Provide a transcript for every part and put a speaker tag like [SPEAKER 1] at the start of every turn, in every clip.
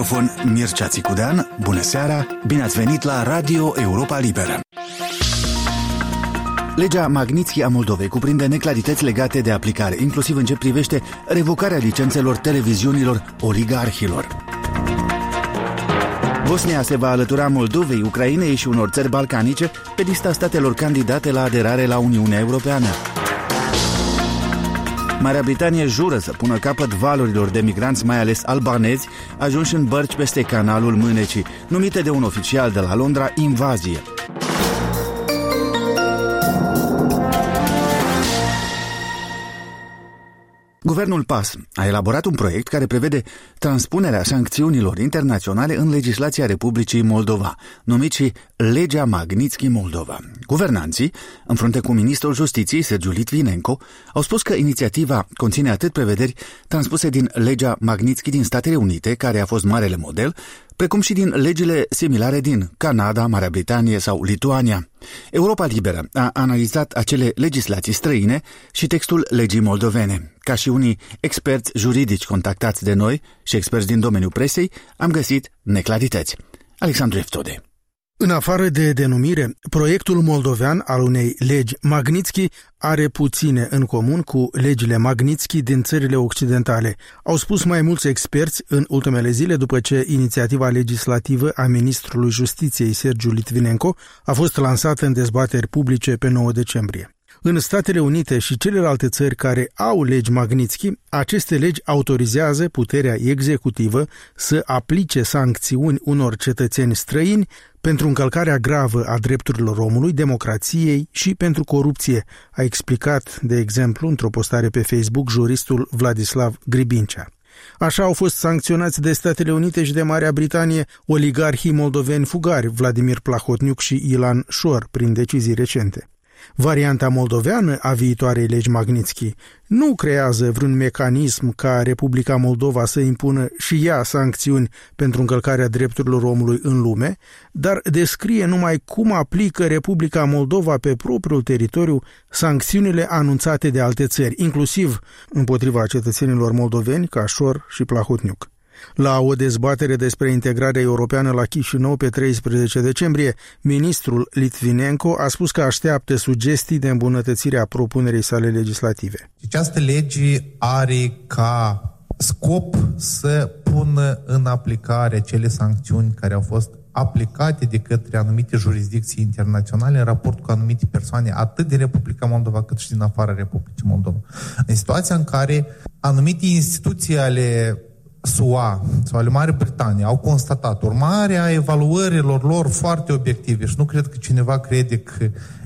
[SPEAKER 1] microfon Mircea Țicudean. Bună seara, bine ați venit la Radio Europa Liberă. Legea Magnitsky a Moldovei cuprinde neclarități legate de aplicare, inclusiv în ce privește revocarea licențelor televiziunilor oligarhilor. Bosnia se va alătura Moldovei, Ucrainei și unor țări balcanice pe lista statelor candidate la aderare la Uniunea Europeană. Marea Britanie jură să pună capăt valurilor de migranți, mai ales albanezi, ajunși în bărci peste canalul Mânecii, numite de un oficial de la Londra invazie. Guvernul PAS a elaborat un proiect care prevede transpunerea sancțiunilor internaționale în legislația Republicii Moldova, numit și Legea Magnitsky Moldova. Guvernanții, în frunte cu ministrul Justiției, Sergiu Litvinenko, au spus că inițiativa conține atât prevederi transpuse din Legea Magnitsky din Statele Unite, care a fost marele model, precum și din legile similare din Canada, Marea Britanie sau Lituania. Europa Liberă a analizat acele legislații străine și textul legii moldovene. Ca și unii experți juridici contactați de noi și experți din domeniul presei, am găsit neclarități. Alexandru Eftode.
[SPEAKER 2] În afară de denumire, proiectul moldovean al unei legi Magnitsky are puține în comun cu legile Magnitsky din țările occidentale, au spus mai mulți experți în ultimele zile după ce inițiativa legislativă a ministrului Justiției Sergiu Litvinenko a fost lansată în dezbateri publice pe 9 decembrie. În Statele Unite și celelalte țări care au legi Magnitsky, aceste legi autorizează puterea executivă să aplice sancțiuni unor cetățeni străini pentru încălcarea gravă a drepturilor omului, democrației și pentru corupție, a explicat, de exemplu, într-o postare pe Facebook, juristul Vladislav Gribincea. Așa au fost sancționați de Statele Unite și de Marea Britanie oligarhii moldoveni fugari Vladimir Plahotniuc și Ilan Șor prin decizii recente. Varianta moldoveană a viitoarei legi Magnitsky nu creează vreun mecanism ca Republica Moldova să impună și ea sancțiuni pentru încălcarea drepturilor omului în lume, dar descrie numai cum aplică Republica Moldova pe propriul teritoriu sancțiunile anunțate de alte țări, inclusiv împotriva cetățenilor moldoveni ca Șor și Plahotniuc. La o dezbatere despre integrarea europeană la Chișinău pe 13 decembrie, ministrul Litvinenko a spus că așteaptă sugestii de îmbunătățire a propunerii sale legislative.
[SPEAKER 3] Această lege are ca scop să pună în aplicare cele sancțiuni care au fost aplicate de către anumite jurisdicții internaționale în raport cu anumite persoane, atât din Republica Moldova cât și din afara Republicii Moldova. În situația în care anumite instituții ale SUA sau ale Marii Britanii au constatat, urmarea evaluărilor lor foarte obiective, și nu cred că cineva crede că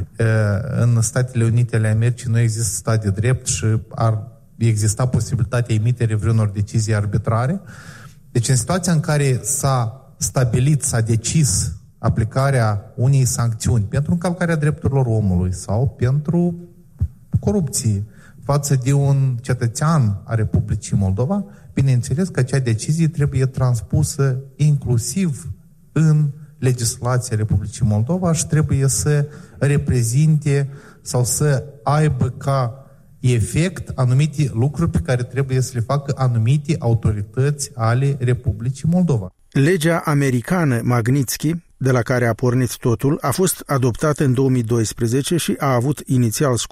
[SPEAKER 3] în Statele Unite ale Americii nu există stat de drept și ar exista posibilitatea emiterii vreunor decizii arbitrare. Deci în situația în care s-a stabilit, s-a decis aplicarea unei sancțiuni pentru încălcarea drepturilor omului sau pentru corupție față de un cetățean a Republicii Moldova, bineînțeles că acea decizie trebuie transpusă inclusiv în legislația Republicii Moldova și trebuie să reprezinte sau să aibă ca efect anumite lucruri pe care trebuie să le facă anumite autorități ale Republicii Moldova.
[SPEAKER 2] Legea americană Magnitsky, de la care a pornit totul, a fost adoptată în 2012 și a avut inițial scopul